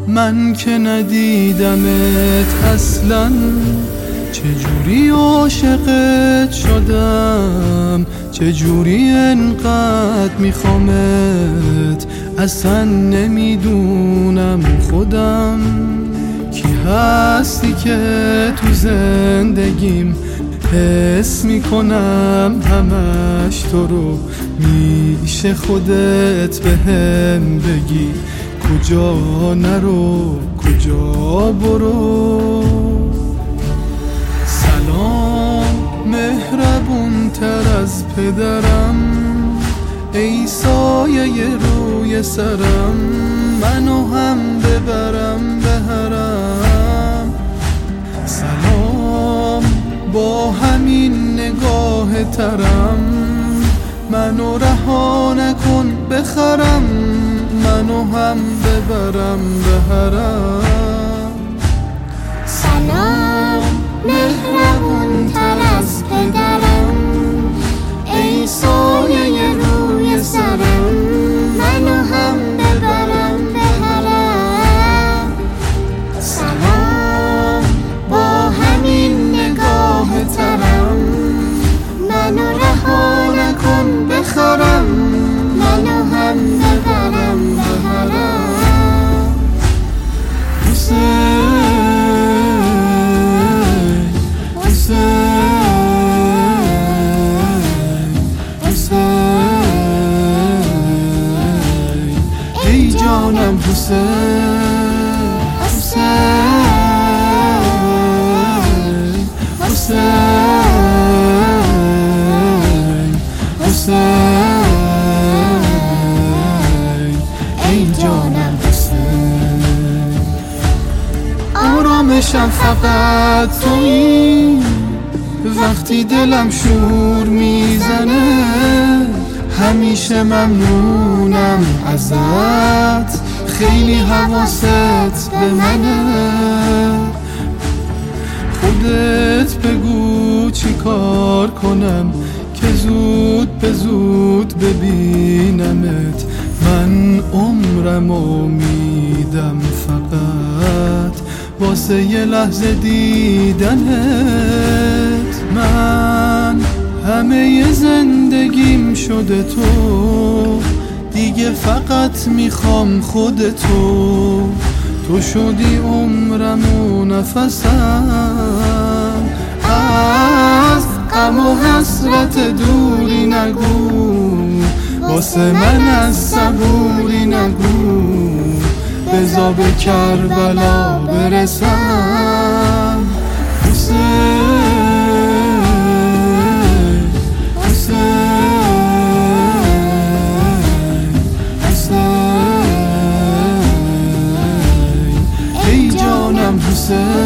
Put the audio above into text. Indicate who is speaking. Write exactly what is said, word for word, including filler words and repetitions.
Speaker 1: من که ندیدمت اصلا، چجوری عاشقت شدم، چجوری انقدر میخوامت، اصلا نمیدونم خودم کی هستی که تو زندگیم، حس میکنم همش تو رو، میشه خودت بهم بگی کجا نرو کجا برو. سلام مهربون تر از پدرم، ای سایه روی سرم، منو هم ببرم به حرم. سلام با همین نگاه ترم، منو رها نکن بخرم، منو هم ببرم به حرم.
Speaker 2: سلام مهربون تر از پدرم، ای سایه روی سرم، منو هم ببرم به حرم. سلام با همین نگاه ترم، منو رها نکن بخرم، منو هم ببرم به حرم.
Speaker 1: حسین حسین حسین ای جانم حسین حسین حسین حسین ای جانم حسین. آرامشم فقط تویی، وقتی دلم شور میزنه، همیشه ممنونم ازت، خیلی حواست به منه. خودت بگو چی کار کنم که زود به زود ببینمت، من عمرمو میدم فقط واسه یه لحظه دیدنت. من همه زندگیم شده تو، دیگه فقط میخوام خودتو، تو شدی عمرم و نفسم، از غم و حسرت دوری نگو، واسه من از صبوری نگو، بذار به کربلا برسم. حسین حسین حسین ای جانم حسین